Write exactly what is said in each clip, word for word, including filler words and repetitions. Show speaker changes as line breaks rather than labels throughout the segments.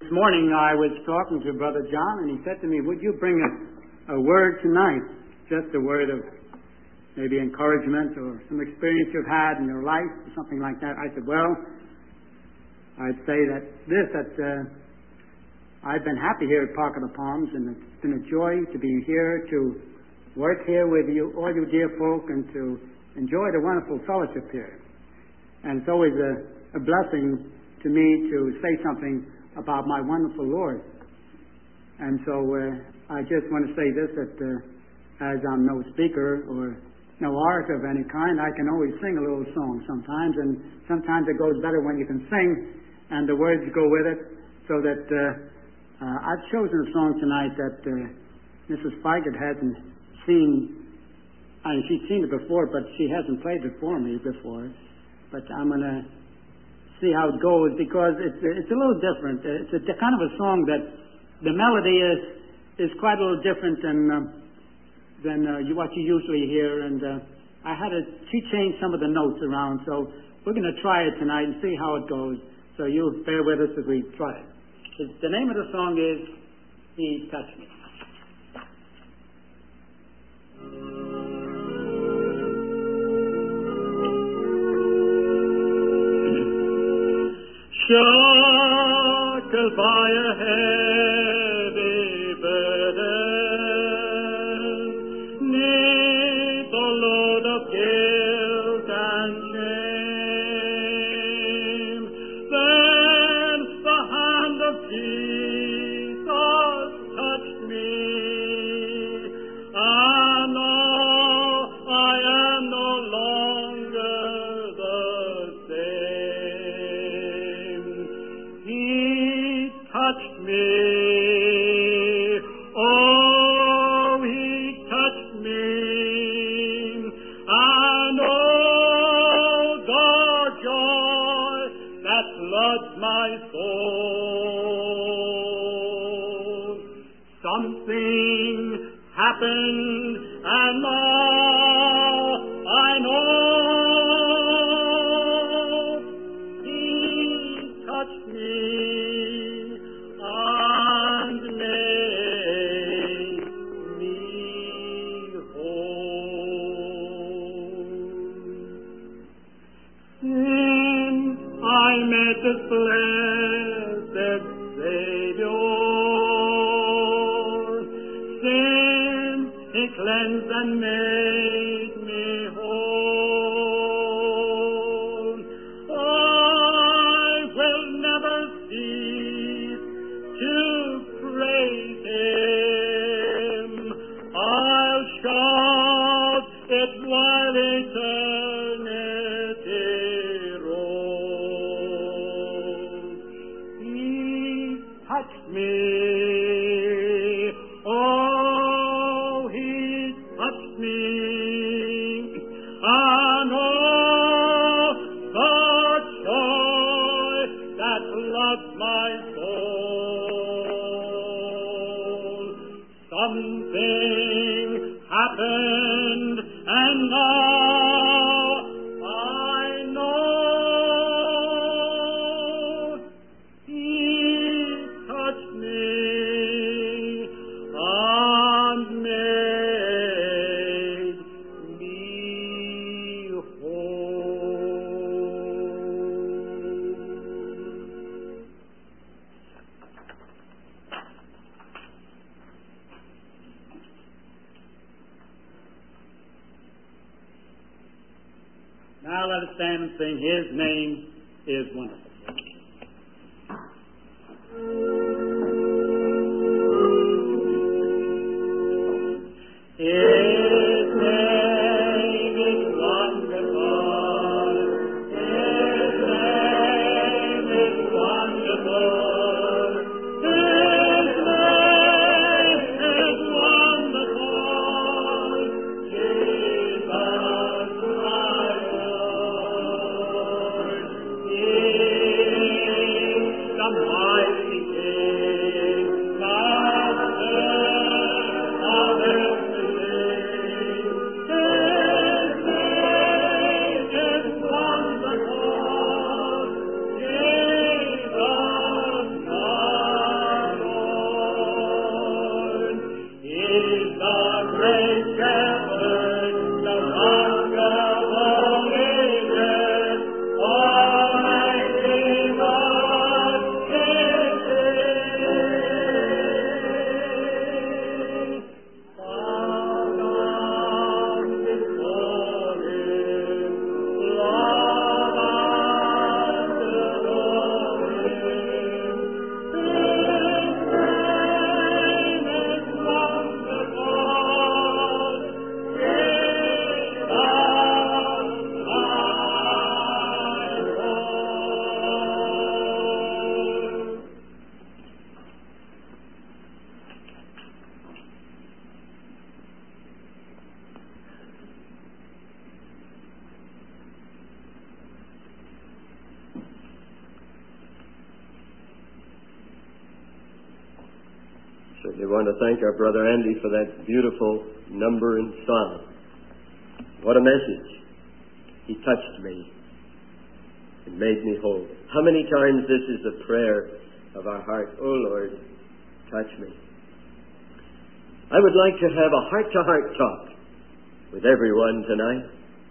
morning I was talking to Brother John, and he said to me, would you bring a, a word tonight, just a word of maybe encouragement or some experience you've had in your life, or something like that. I said, well, I'd say that this, that uh, I've been happy here at Pocket of Palms, and it's been a joy to be here, to work here with you, all you dear folk, and to enjoy the wonderful fellowship here. And it's always a, a blessing to me to say something about my wonderful Lord. And so uh, I just want to say this, that uh, as I'm no speaker or no orator of any kind, I can always sing a little song sometimes, and sometimes it goes better when you can sing and the words go with it. So that uh, uh, I've chosen a song tonight that uh, Missus Feigert hasn't seen. I mean, she's seen it before, but she hasn't played it for me before. But I'm going to see how it goes, because it's it's a little different. It's a kind of a song that the melody is is quite a little different than uh, than uh, you, what you usually hear. And uh, I had to she changed some of the notes around, so we're going to try it tonight and see how it goes. So you bear with us as we try it. It's, the name of the song is "He Touched Me." Shackled by a heavy burden, 'neath a load of guilt and shame, then the hand of Jesus touched me, and now I am no longer the same. He touched me, oh, He touched me, and oh, the joy that floods my soul. Something happened, and now I know He touched me and made me whole. Since I met this blessed Savior, since He cleansed and made me whole, I will never cease to praise Him. I'll shout it while eternity rolls. He touched me, oh, He touched me, and oh, the joy that floods my soul. Something happened, and now I know He touched me and made me whole. Now let us stand and sing His Name is Wonderful. His name is wonderful. His name is wonderful. His name is wonderful. Jesus, my Lord. His
Certainly want to thank our brother Andy for that beautiful number and song. What a message. He touched me and made me whole. How many times this is the prayer of our heart? Oh Lord, touch me. I would like to have a heart-to-heart talk with everyone tonight.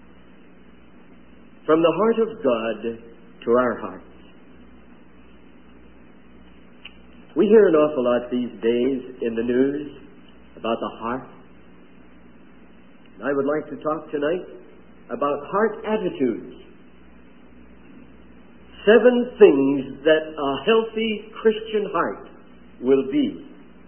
From the heart of God to our hearts. We hear an awful lot these days in the news about the heart. And I would like to talk tonight about heart attitudes. Seven things that a healthy Christian heart will be.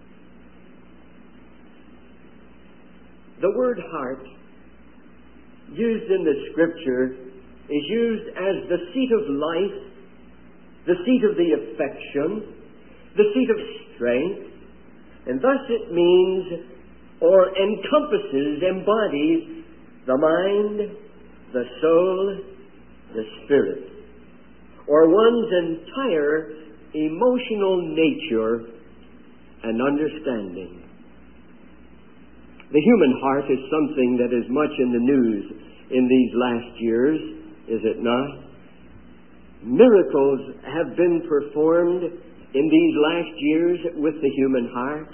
The word heart, used in the Scripture, is used as the seat of life, the seat of the affection, the seat of strength, and thus it means or encompasses, embodies the mind, the soul, the spirit, or one's entire emotional nature and understanding. The human heart is something that is much in the news in these last years, is it not? Miracles have been performed in these last years with the human heart.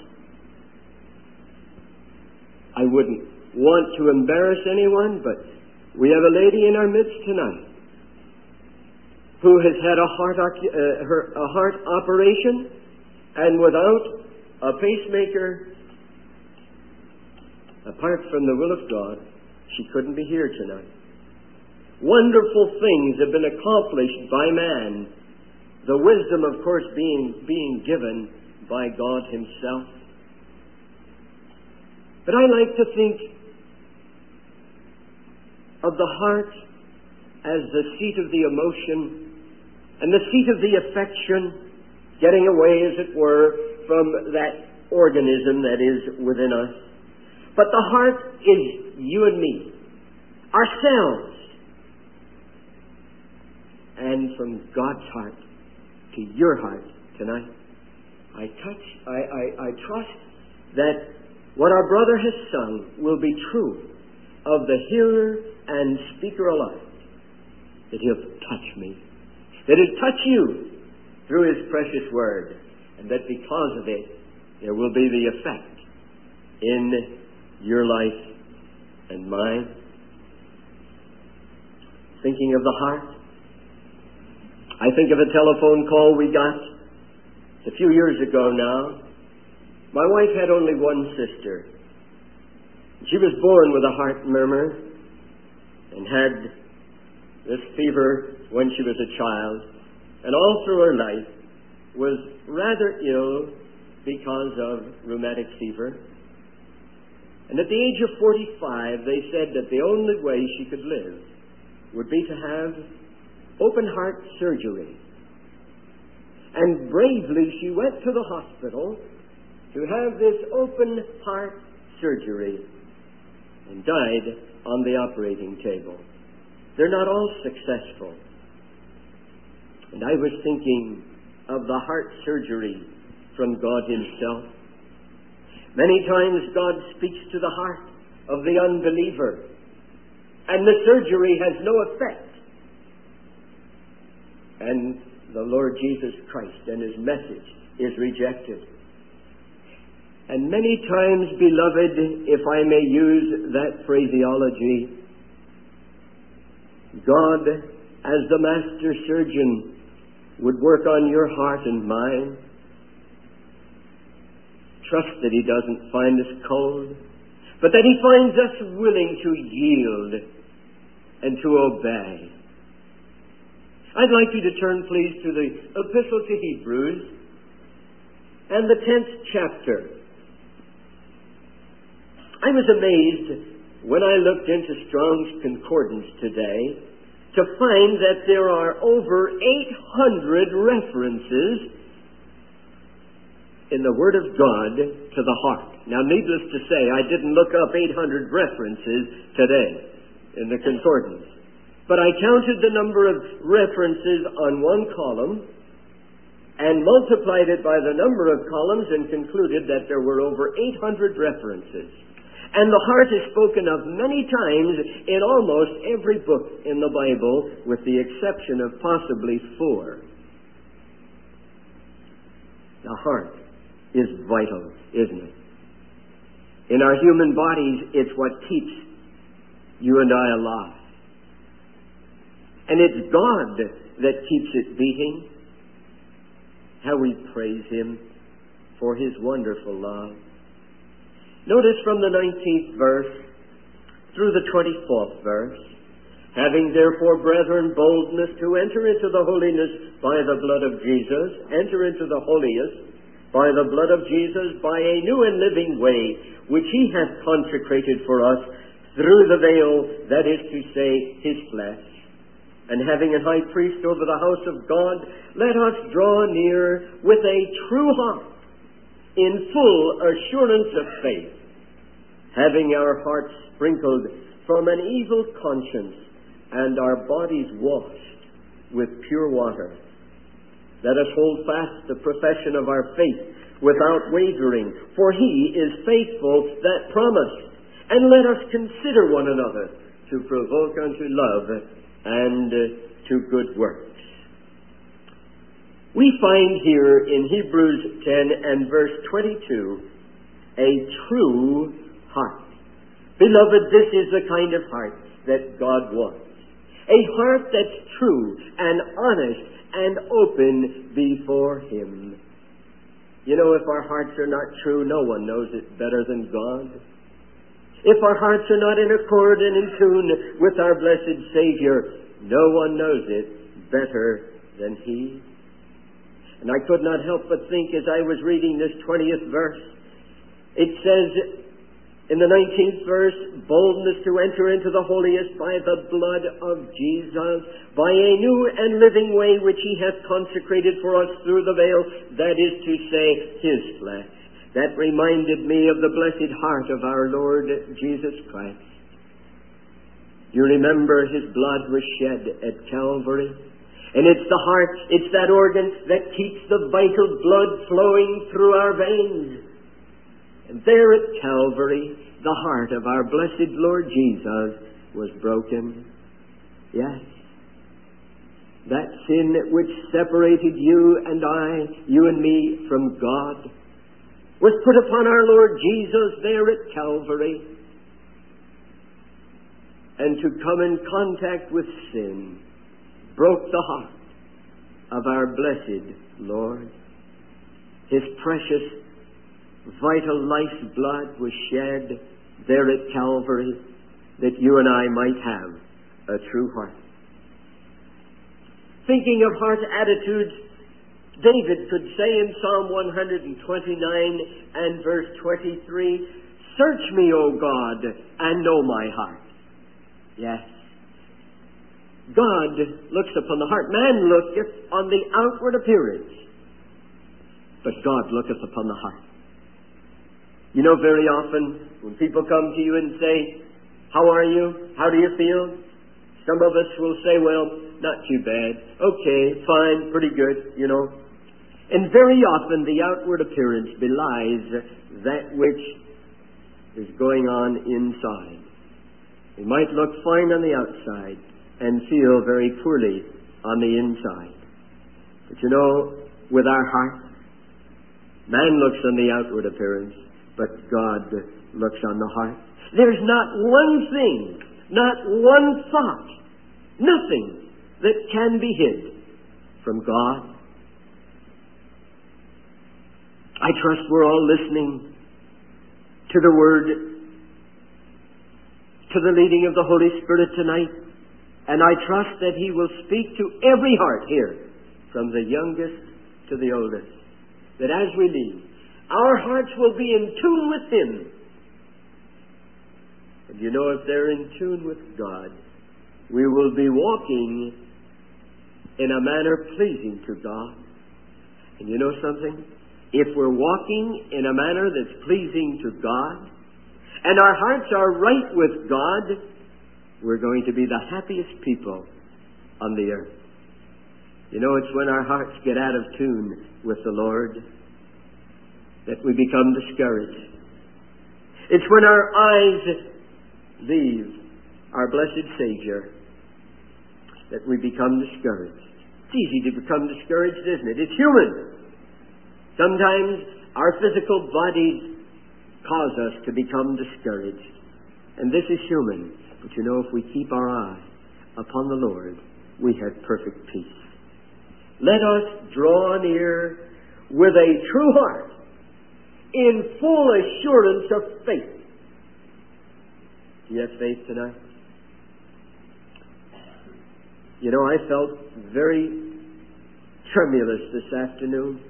I wouldn't want to embarrass anyone, but we have a lady in our midst tonight who has had a heart, uh, her, a heart operation, and without a pacemaker, apart from the will of God, she couldn't be here tonight. Wonderful things have been accomplished by man. The wisdom, of course, being, being given by God Himself. But I like to think of the heart as the seat of the emotion and the seat of the affection, getting away, as it were, from that organism that is within us. But the heart is you and me, ourselves. And from God's heart to your heart tonight, I touch, I, I, I trust that what our brother has sung will be true of the hearer and speaker alike. That He'll touch me, that He'll touch you through His precious word, and that because of it, there will be the effect in your life and mine. Thinking of the heart, I think of a telephone call we got a few years ago now. My wife had only one sister. She was born with a heart murmur and had this fever when she was a child, and all through her life was rather ill because of rheumatic fever. And at the age of forty-five, they said that the only way she could live would be to have open heart surgery. And bravely she went to the hospital to have this open heart surgery and died on the operating table. They're not all successful. And I was thinking of the heart surgery from God Himself. Many times God speaks to the heart of the unbeliever, and the surgery has no effect. And the Lord Jesus Christ and His message is rejected. And many times, beloved, if I may use that phraseology, God, as the master surgeon, would work on your heart and mine. Trust that He doesn't find us cold, but that He finds us willing to yield and to obey. I'd like you to turn, please, to the Epistle to Hebrews and the tenth chapter. I was amazed when I looked into Strong's Concordance today to find that there are over eight hundred references in the Word of God to the heart. Now, needless to say, I didn't look up eight hundred references today in the Concordance. But I counted the number of references on one column, and multiplied it by the number of columns and concluded that there were over eight hundred references. And the heart is spoken of many times in almost every book in the Bible, with the exception of possibly four. The heart is vital, isn't it? In our human bodies, it's what keeps you and I alive. And it's God that keeps it beating. How we praise Him for His wonderful love. Notice from the nineteenth verse through the twenty-fourth verse, having therefore, brethren, boldness to enter into the holiness by the blood of Jesus, enter into the holiest by the blood of Jesus, by a new and living way, which He hath consecrated for us through the veil, that is to say, His flesh. And having a high priest over the house of God, let us draw near with a true heart, in full assurance of faith, having our hearts sprinkled from an evil conscience and our bodies washed with pure water. Let us hold fast the profession of our faith without wavering, for He is faithful that promised. And let us consider one another to provoke unto love and uh, to good works. We find here in Hebrews ten and verse twenty-two a true heart. Beloved, this is the kind of heart that God wants. A heart that's true and honest and open before Him. You know, if our hearts are not true, no one knows it better than God. If our hearts are not in accord and in tune with our blessed Savior, no one knows it better than He. And I could not help but think as I was reading this twentieth verse, it says in the nineteenth verse, boldness to enter into the holiest by the blood of Jesus, by a new and living way which He hath consecrated for us through the veil, that is to say, His flesh. That reminded me of the blessed heart of our Lord Jesus Christ. You remember His blood was shed at Calvary? And it's the heart, it's that organ that keeps the vital blood flowing through our veins. And there at Calvary, the heart of our blessed Lord Jesus was broken. Yes. That sin which separated you and I, you and me, from God, was put upon our Lord Jesus there at Calvary. And to come in contact with sin broke the heart of our blessed Lord. His precious, vital life's blood was shed there at Calvary that you and I might have a true heart. Thinking of heart attitudes, David could say in Psalm one twenty-nine and verse twenty-three, search me, O God, and know my heart. Yes. God looks upon the heart. Man looketh on the outward appearance, but God looketh upon the heart. You know, very often when people come to you and say, how are you? How do you feel? Some of us will say, well, not too bad. Okay, fine, pretty good, you know. And very often the outward appearance belies that which is going on inside. We might look fine on the outside and feel very poorly on the inside. But you know, with our heart, man looks on the outward appearance, but God looks on the heart. There's not one thing, not one thought, nothing that can be hid from God. I trust we're all listening to the Word, to the leading of the Holy Spirit tonight, and I trust that He will speak to every heart here, from the youngest to the oldest, that as we leave, our hearts will be in tune with Him. And you know, if they're in tune with God, we will be walking in a manner pleasing to God. And you know something? If we're walking in a manner that's pleasing to God, and our hearts are right with God, we're going to be the happiest people on the earth. You know, it's when our hearts get out of tune with the Lord that we become discouraged. It's when our eyes leave our blessed Savior that we become discouraged. It's easy to become discouraged, isn't it? It's human. Sometimes our physical bodies cause us to become discouraged. And this is human. But you know, if we keep our eye upon the Lord, we have perfect peace. Let us draw near with a true heart, in full assurance of faith. Do you have faith tonight? You know, I felt very tremulous this afternoon.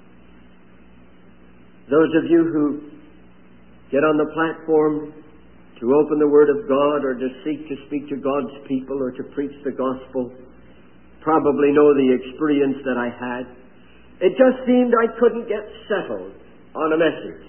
Those of you who get on the platform to open the Word of God or to seek to speak to God's people or to preach the gospel probably know the experience that I had. It just seemed I couldn't get settled on a message.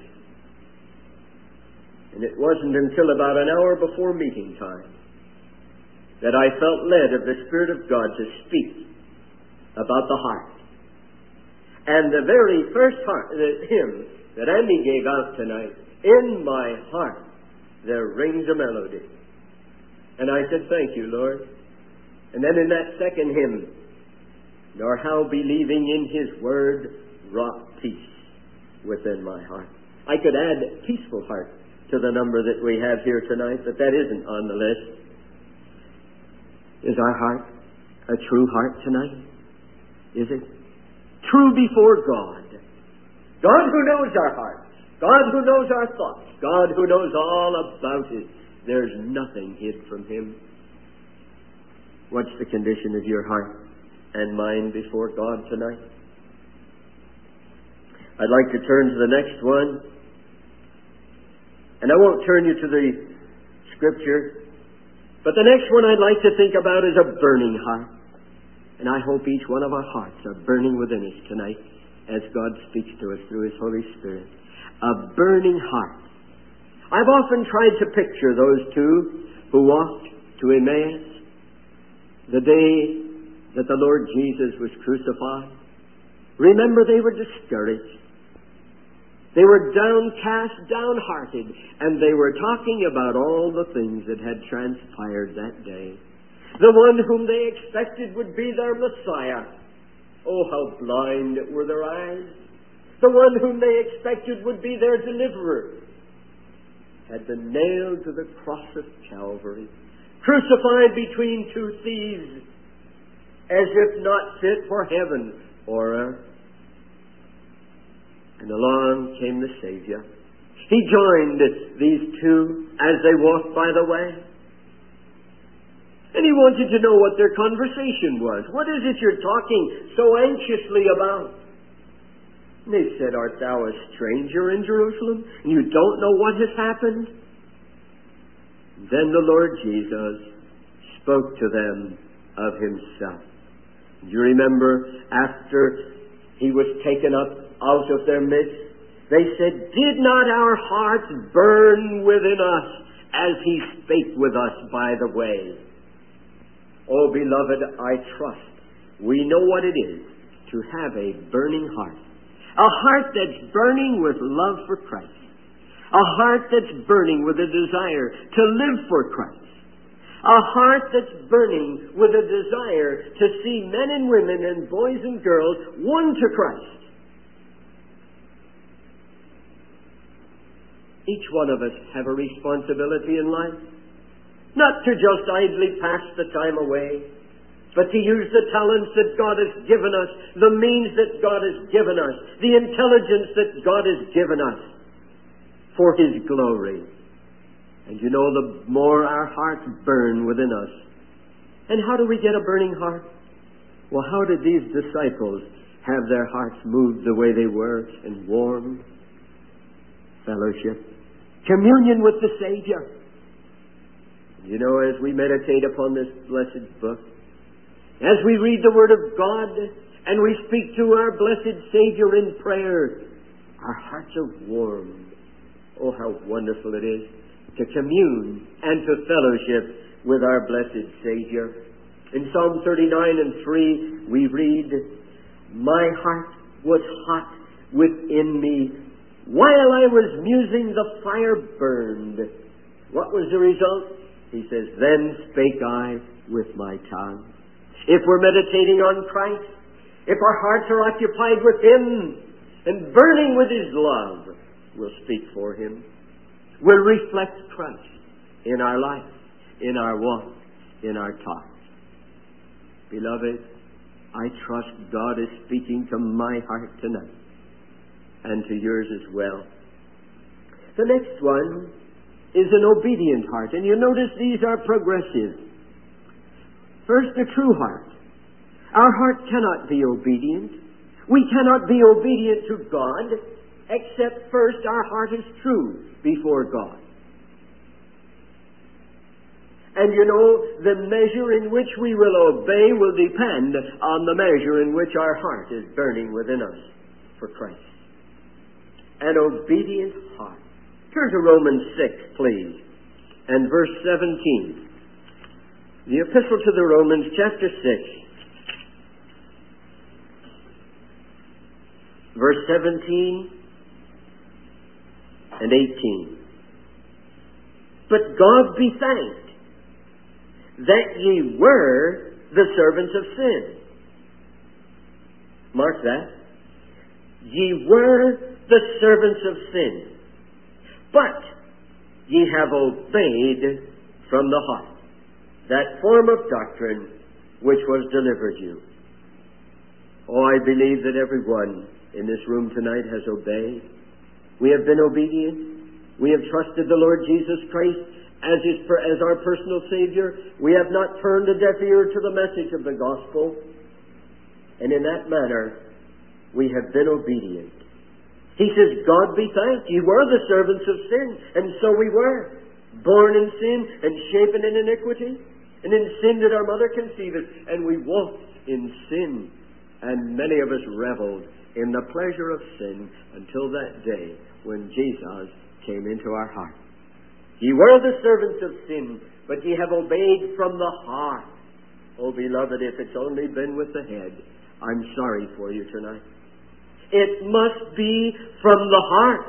And it wasn't until about an hour before meeting time that I felt led of the Spirit of God to speak about the heart. And the very first heart, the hymn that Andy gave out tonight, "In my heart there rings a melody." And I said, "Thank you, Lord." And then in that second hymn, "Nor how believing in His word wrought peace within my heart." I could add peaceful heart to the number that we have here tonight, but that isn't on the list. Is our heart a true heart tonight? Is it? True before God. God who knows our hearts. God who knows our thoughts. God who knows all about it. There's nothing hid from Him. What's the condition of your heart and mind before God tonight? I'd like to turn to the next one. And I won't turn you to the Scripture. But the next one I'd like to think about is a burning heart. And I hope each one of our hearts are burning within us tonight as God speaks to us through His Holy Spirit. A burning heart. I've often tried to picture those two who walked to Emmaus the day that the Lord Jesus was crucified. Remember, they were discouraged. They were downcast, downhearted, and they were talking about all the things that had transpired that day. The one whom they expected would be their Messiah. Oh, how blind were their eyes. The one whom they expected would be their deliverer had been nailed to the cross of Calvary, crucified between two thieves, as if not fit for heaven or earth. And along came the Savior. He joined these two as they walked by the way. And He wanted to know what their conversation was. What is it you're talking so anxiously about? And they said, "Art thou a stranger in Jerusalem? And you don't know what has happened?" Then the Lord Jesus spoke to them of Himself. Do you remember after He was taken up out of their midst, they said, "Did not our hearts burn within us as He spake with us by the way?" Oh, beloved, I trust we know what it is to have a burning heart. A heart that's burning with love for Christ. A heart that's burning with a desire to live for Christ. A heart that's burning with a desire to see men and women and boys and girls won to Christ. Each one of us have a responsibility in life. Not to just idly pass the time away, but to use the talents that God has given us, the means that God has given us, the intelligence that God has given us for His glory. And you know, the more our hearts burn within us. And how do we get a burning heart? Well, how did these disciples have their hearts moved the way they were and warmed? Fellowship. Communion with the Savior. You know, as we meditate upon this blessed book, as we read the Word of God, and we speak to our blessed Savior in prayer, our hearts are warmed. Oh, how wonderful it is to commune and to fellowship with our blessed Savior. In Psalm thirty-nine and three, we read, "My heart was hot within me. While I was musing, the fire burned." What was the result? He says, "Then spake I with my tongue." If we're meditating on Christ, if our hearts are occupied with Him and burning with His love, we'll speak for Him. We'll reflect Christ in our life, in our walk, in our talk. Beloved, I trust God is speaking to my heart tonight and to yours as well. The next one is an obedient heart. And you notice these are progressive. First, a true heart. Our heart cannot be obedient. We cannot be obedient to God except first our heart is true before God. And you know, the measure in which we will obey will depend on the measure in which our heart is burning within us for Christ. An obedient heart. Turn to Romans six, please, and verse seventeen. The Epistle to the Romans, chapter six, verse seventeen and eighteen. "But God be thanked that ye were the servants of sin." Mark that. "Ye were the servants of sin, but ye have obeyed from the heart that form of doctrine which was delivered you." Oh, I believe that everyone in this room tonight has obeyed. We have been obedient. We have trusted the Lord Jesus Christ as his, as our personal Savior. We have not turned a deaf ear to the message of the gospel. And in that manner, we have been obedient. He says, "God be thanked. Ye were the servants of sin." And so we were. Born in sin and shapen in iniquity. And in sin did our mother conceive us. And we walked in sin. And many of us reveled in the pleasure of sin until that day when Jesus came into our heart. "Ye were the servants of sin, but ye have obeyed from the heart." Oh, beloved, if it's only been with the head, I'm sorry for you tonight. It must be from the heart.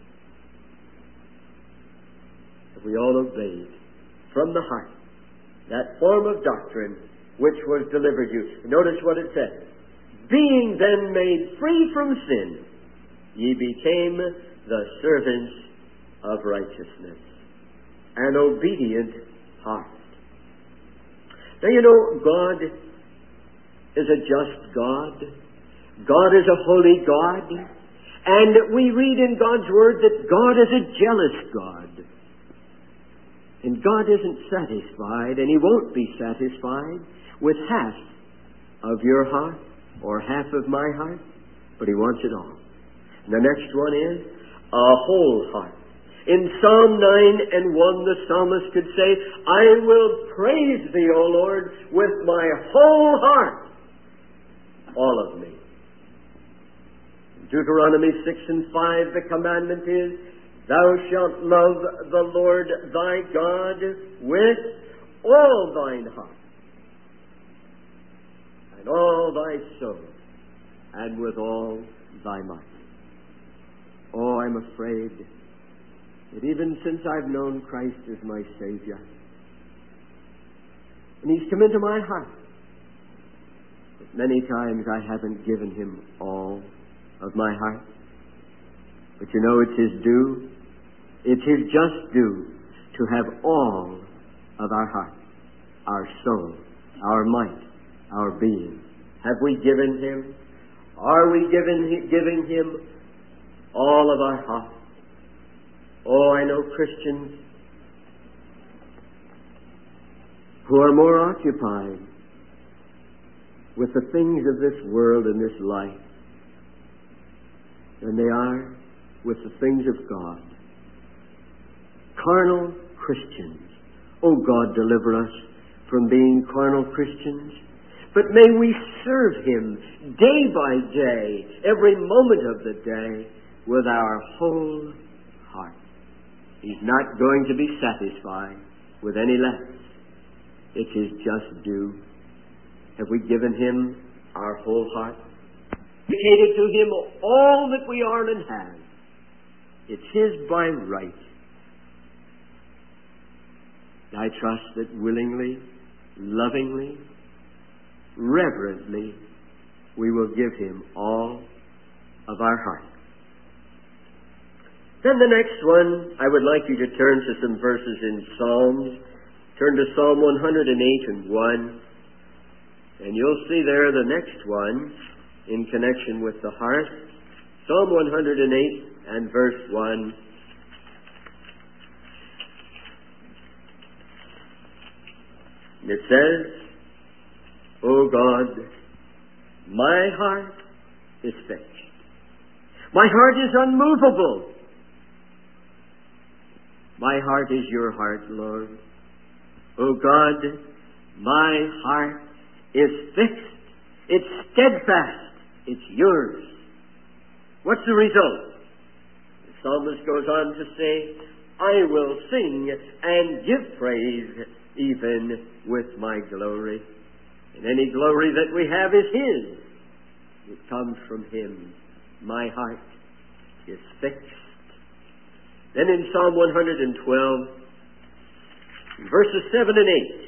If we all obeyed from the heart that form of doctrine which was delivered you. Notice what it says. "Being then made free from sin, ye became the servants of righteousness." An obedient heart. Now you know, God is a just God. God is a holy God. And we read in God's Word that God is a jealous God. And God isn't satisfied, and He won't be satisfied with half of your heart or half of my heart, but He wants it all. And the next one is a whole heart. In Psalm nine and one, the psalmist could say, "I will praise Thee, O Lord, with my whole heart, all of me." Deuteronomy six and five, the commandment is, "Thou shalt love the Lord thy God with all thine heart, and all thy soul, and with all thy might." Oh, I'm afraid that even since I've known Christ as my Savior, and He's come into my heart, that many times I haven't given Him all of my heart. But you know, it's His due. It's His just due to have all of our heart, our soul, our might, our being. Have we given Him? Are we giving, giving Him all of our heart? Oh, I know Christians who are more occupied with the things of this world and this life than they are with the things of God. Carnal Christians. Oh, God, deliver us from being carnal Christians. But may we serve Him day by day, every moment of the day, with our whole heart. He's not going to be satisfied with any less. It's His just due. Have we given Him our whole heart? Dedicated to Him all that we are and have. It's His by right. I trust that willingly, lovingly, reverently, we will give Him all of our heart. Then the next one, I would like you to turn to some verses in Psalms. Turn to Psalm one hundred eight and one. And you'll see there the next one in connection with the heart. Psalm one hundred eight and verse one. It says, O God, my heart is fixed. My heart is unmovable. My heart is your heart, Lord. O God, my heart is fixed. It's steadfast. It's yours. What's the result? The psalmist goes on to say, I will sing and give praise even with my glory. And any glory that we have is His. It comes from Him. My heart is fixed. Then in Psalm one hundred twelve, verses seven and eight,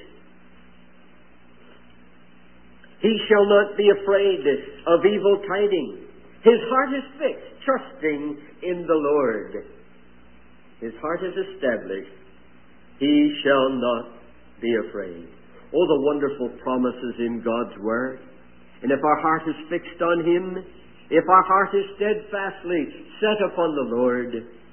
He shall not be afraid of evil tidings. His heart is fixed, trusting in the Lord. His heart is established. He shall not be afraid. Oh, the wonderful promises in God's Word. And if our heart is fixed on Him, if our heart is steadfastly set upon the Lord,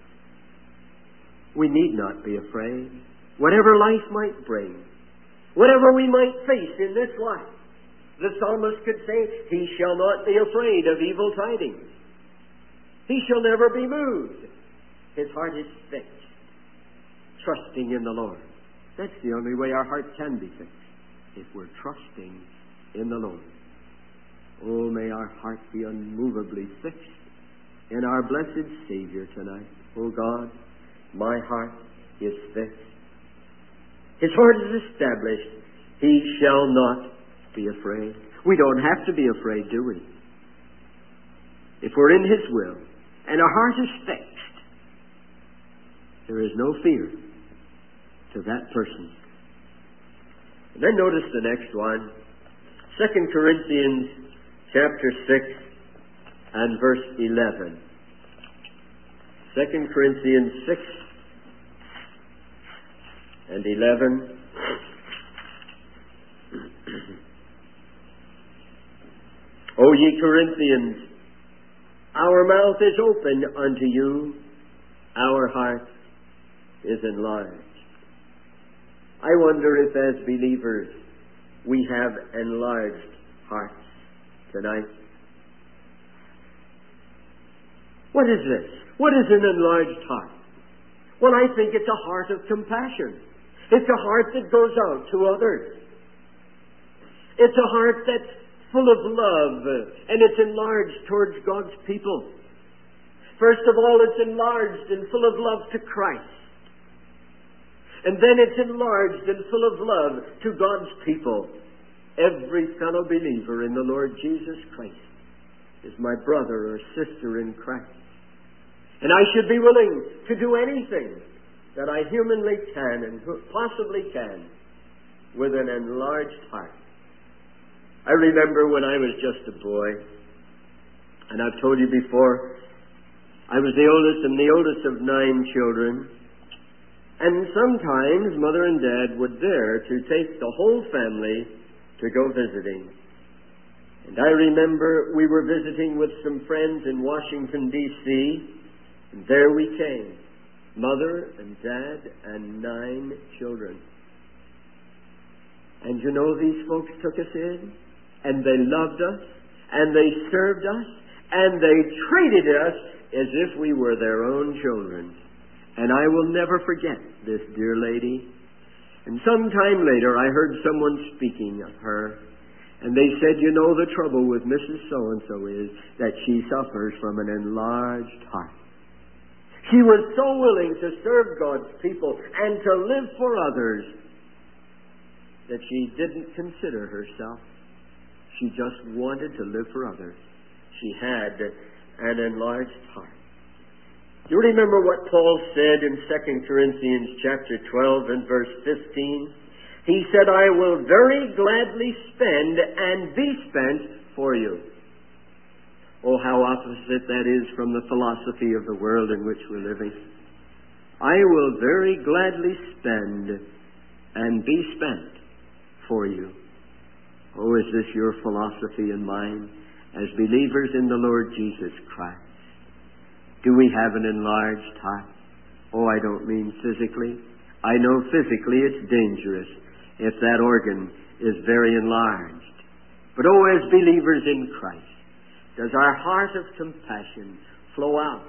we need not be afraid. Whatever life might bring, whatever we might face in this life, the psalmist could say, He shall not be afraid of evil tidings. He shall never be moved. His heart is fixed, trusting in the Lord. That's the only way our heart can be fixed, if we're trusting in the Lord. Oh, may our heart be unmovably fixed in our blessed Savior tonight. Oh God, my heart is fixed. His heart is established. He shall not be afraid. We don't have to be afraid, do we? If we're in His will and our heart is fixed, there is no fear to that person. And then notice the next one. Second Corinthians chapter six and verse eleven. Second Corinthians six and eleven. O ye Corinthians, our mouth is open unto you, our heart is enlarged. I wonder if as believers we have enlarged hearts tonight. What is this? What is an enlarged heart? Well, I think it's a heart of compassion. It's a heart that goes out to others. It's a heart that's full of love, and it's enlarged towards God's people. First of all, it's enlarged and full of love to Christ. And then it's enlarged and full of love to God's people. Every fellow believer in the Lord Jesus Christ is my brother or sister in Christ. And I should be willing to do anything that I humanly can and possibly can with an enlarged heart. I remember when I was just a boy, and I've told you before, I was the oldest and the oldest of nine children, and sometimes Mother and Dad would dare to take the whole family to go visiting. And I remember we were visiting with some friends in Washington, D C, and there we came, Mother and Dad and nine children. And you know, these folks took us in, and they loved us, and they served us, and they treated us as if we were their own children. And I will never forget this dear lady. And some time later, I heard someone speaking of her, and they said, you know, the trouble with Missus So-and-so is that she suffers from an enlarged heart. She was so willing to serve God's people and to live for others that she didn't consider herself She just wanted to live for others. She had an enlarged heart. You remember what Paul said in Second Corinthians chapter twelve and verse fifteen? He said, I will very gladly spend and be spent for you. Oh, how opposite that is from the philosophy of the world in which we're living. I will very gladly spend and be spent for you. Oh, is this your philosophy and mine as believers in the Lord Jesus Christ? Do we have an enlarged heart? Oh, I don't mean physically. I know physically it's dangerous if that organ is very enlarged. But oh, as believers in Christ, does our heart of compassion flow out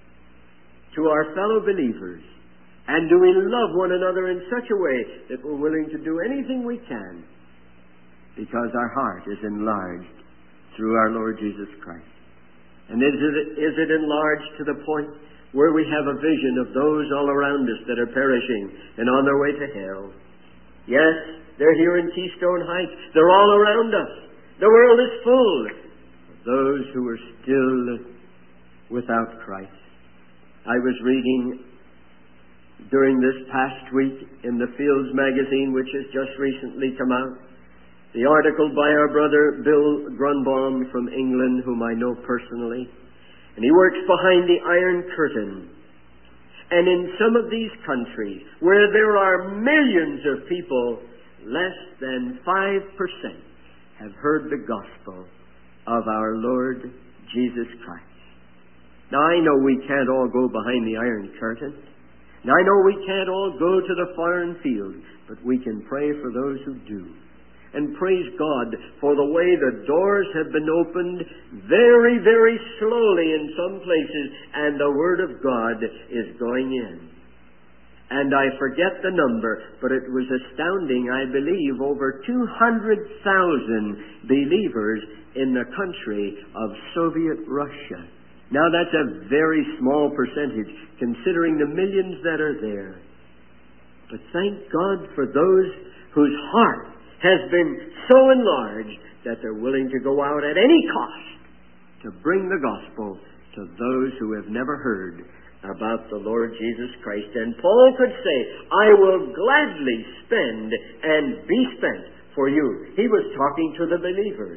to our fellow believers? And do we love one another in such a way that we're willing to do anything we can because our heart is enlarged through our Lord Jesus Christ? And is it, is it enlarged to the point where we have a vision of those all around us that are perishing and on their way to hell? Yes, they're here in Keystone Heights. They're all around us. The world is full of those who are still without Christ. I was reading during this past week in the Fields magazine, which has just recently come out, the article by our brother Bill Grunbaum from England, whom I know personally. And he works behind the Iron Curtain. And in some of these countries, where there are millions of people, less than five percent have heard the gospel of our Lord Jesus Christ. Now, I know we can't all go behind the Iron Curtain. Now, I know we can't all go to the foreign field, but we can pray for those who do. And praise God for the way the doors have been opened very, very slowly in some places, and the Word of God is going in. And I forget the number, but it was astounding. I believe over two hundred thousand believers in the country of Soviet Russia. Now that's a very small percentage, considering the millions that are there. But thank God for those whose heart has been so enlarged that they're willing to go out at any cost to bring the gospel to those who have never heard about the Lord Jesus Christ. And Paul could say, I will gladly spend and be spent for you. He was talking to the believers.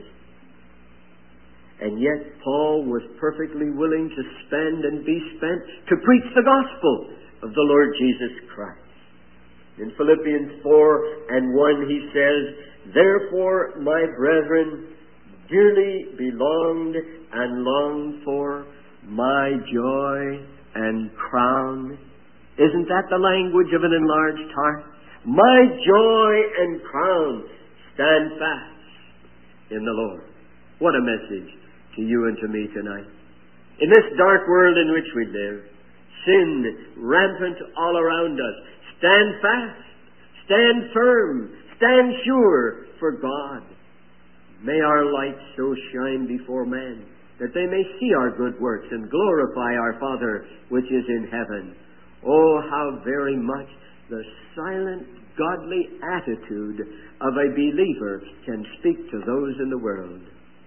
And yet Paul was perfectly willing to spend and be spent to preach the gospel of the Lord Jesus Christ. In Philippians four and one he says, Therefore, my brethren, dearly belonged and longed for, my joy and crown. Isn't that the language of an enlarged heart? My joy and crown, stand fast in the Lord. What a message to you and to me tonight. In this dark world in which we live, sin rampant all around us, stand fast, stand firm, stand sure for God. May our light so shine before men that they may see our good works and glorify our Father which is in heaven. Oh, how very much the silent, godly attitude of a believer can speak to those in the world.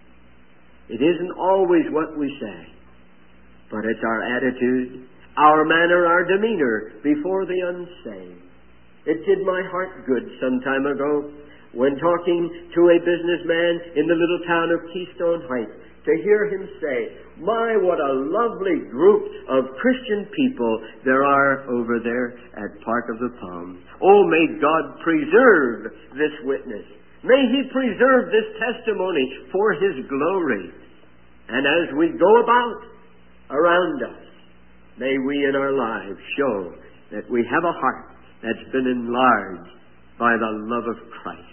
It isn't always what we say, but it's our attitude, our manner, our demeanor before the unsaved. It did my heart good some time ago when talking to a businessman in the little town of Keystone Heights to hear him say, my, what a lovely group of Christian people there are over there at Park of the Palms. Oh, may God preserve this witness. May He preserve this testimony for His glory. And as we go about around us, may we in our lives show that we have a heart that's been enlarged by the love of Christ.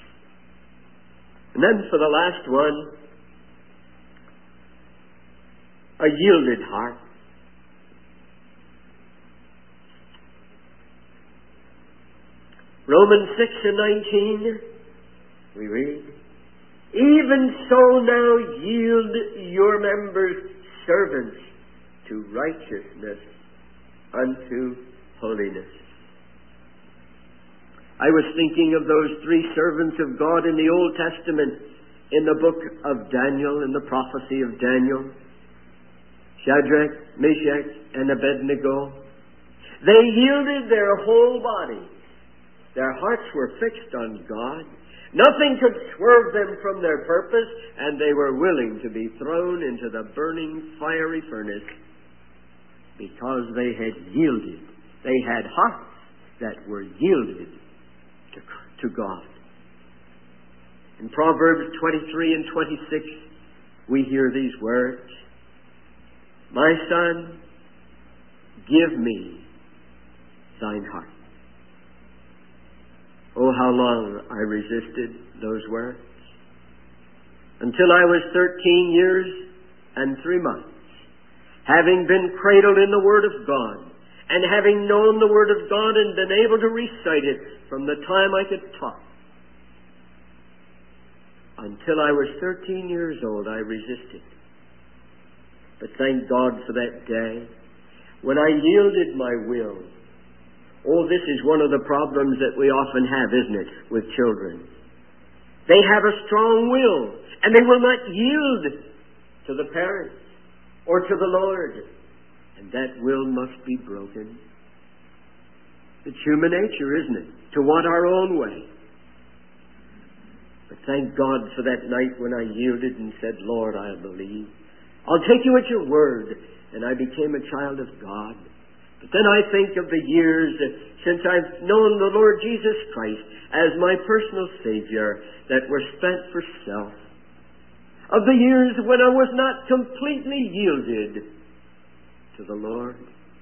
And then for the last one, a yielded heart. Romans six and nineteen, we read, Even so now yield your members servants to righteousness unto holiness. I was thinking of those three servants of God in the Old Testament in the book of Daniel, in the prophecy of Daniel, Shadrach, Meshach, and Abednego, they yielded their whole body. Their hearts were fixed on God. Nothing could swerve them from their purpose, and they were willing to be thrown into the burning fiery furnace because they had yielded. They had hearts that were yielded to, to God. In Proverbs twenty-three and twenty-six, we hear these words, "My son, give me thine heart." Oh, how long I resisted those words. Until I was thirteen years and three months, having been cradled in the Word of God, and having known the Word of God and been able to recite it from the time I could talk. Until I was thirteen years old, I resisted. But thank God for that day when I yielded my will. Oh, this is one of the problems that we often have, isn't it, with children? They have a strong will, and they will not yield to the parents or to the Lord. And that will must be broken. It's human nature, isn't it, to want our own way. But thank God for that night when I yielded and said, "Lord, I believe. I'll take you at your word." And I became a child of God. But then I think of the years since I've known the Lord Jesus Christ as my personal Savior that were spent for self. Of the years when I was not completely yielded to the Lord.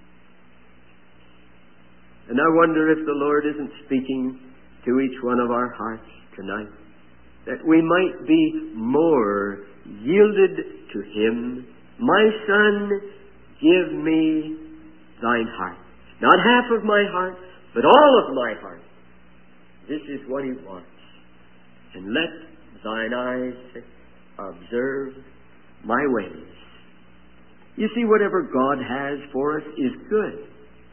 And I wonder if the Lord isn't speaking to each one of our hearts tonight, that we might be more yielded to Him. "My son, give me thine heart." Not half of my heart, but all of my heart. This is what He wants. "And let thine eyes observe my ways." You see, whatever God has for us is good.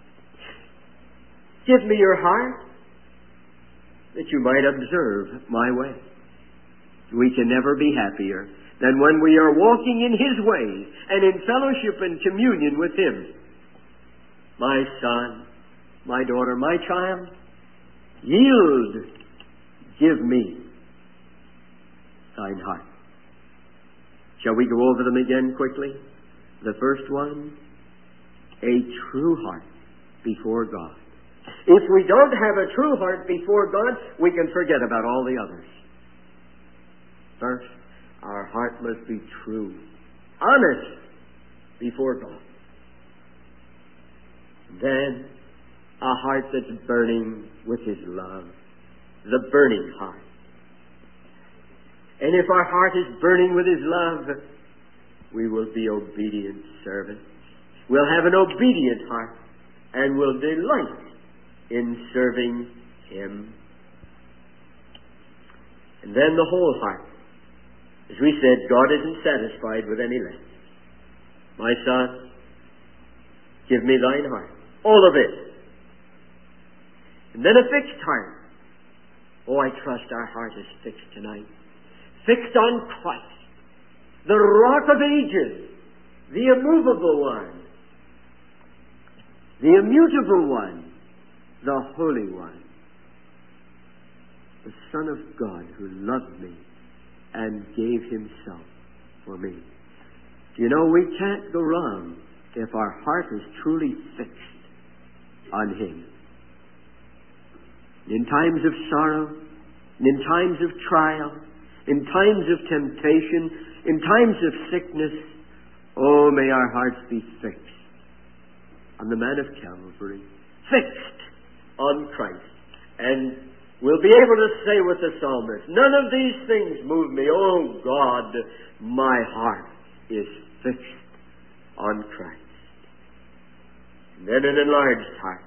Give me your heart that you might observe my way. We can never be happier than when we are walking in His ways and in fellowship and communion with Him. My son, my daughter, my child, yield, give me thine heart. Shall we go over them again quickly? The first one, a true heart before God. If we don't have a true heart before God, we can forget about all the others. First, our heart must be true, honest before God. Then, a heart that's burning with His love, the burning heart. And if our heart is burning with His love, we will be obedient servants. We'll have an obedient heart, and we'll delight in serving Him. And then the whole heart. As we said, God isn't satisfied with any less. "My son, give me thine heart." All of it. And then a fixed heart. Oh, I trust our heart is fixed tonight. Fixed on Christ, the Rock of Ages, the immovable one, the immutable one, the Holy One, the Son of God who loved me and gave Himself for me. Do you know, we can't go wrong if our heart is truly fixed on Him. In times of sorrow, in times of trial, in times of temptation, in times of sickness, oh, may our hearts be fixed on the man of Calvary, fixed on Christ. And we'll be able to say with the psalmist, "None of these things move me. Oh God, my heart is fixed on Christ." And then an enlarged heart.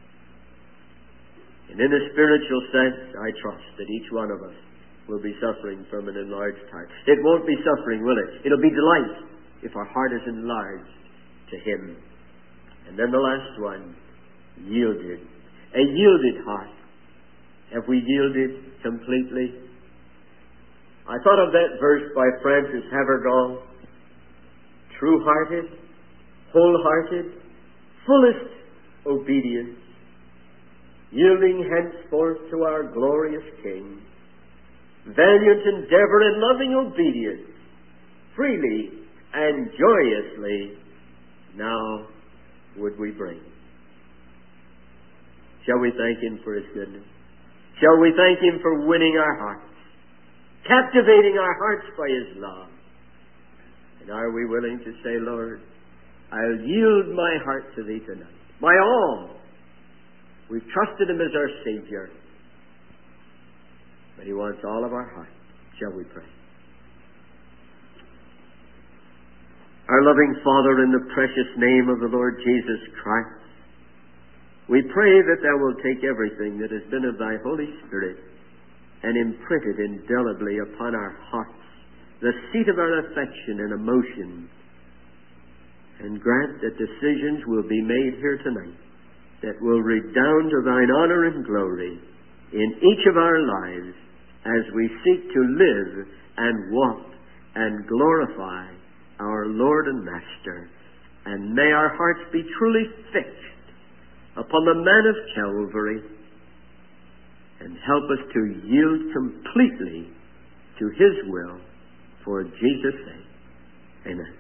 And in a spiritual sense, I trust that each one of us will be suffering from an enlarged heart. It won't be suffering, will it? It'll be delight if our heart is enlarged to Him. And then the last one, yielded. A yielded heart. Have we yielded completely? I thought of that verse by Francis Havergal. True-hearted, wholehearted, fullest obedience, yielding henceforth to our glorious King, valiant endeavor and loving obedience, freely and joyously, now would we bring. Shall we thank Him for His goodness? Shall we thank Him for winning our hearts, captivating our hearts by His love? And are we willing to say, Lord, I'll yield my heart to Thee tonight, my all. We've trusted Him as our Savior, but He wants all of our heart. Shall we pray? Our loving Father, in the precious name of the Lord Jesus Christ, we pray that Thou wilt take everything that has been of Thy Holy Spirit and imprint it indelibly upon our hearts, the seat of our affection and emotion, and grant that decisions will be made here tonight that will redound to Thine honor and glory in each of our lives as we seek to live and walk and glorify our Lord and Master. And may our hearts be truly fixed upon the man of Calvary, and help us to yield completely to His will for Jesus' sake. Amen.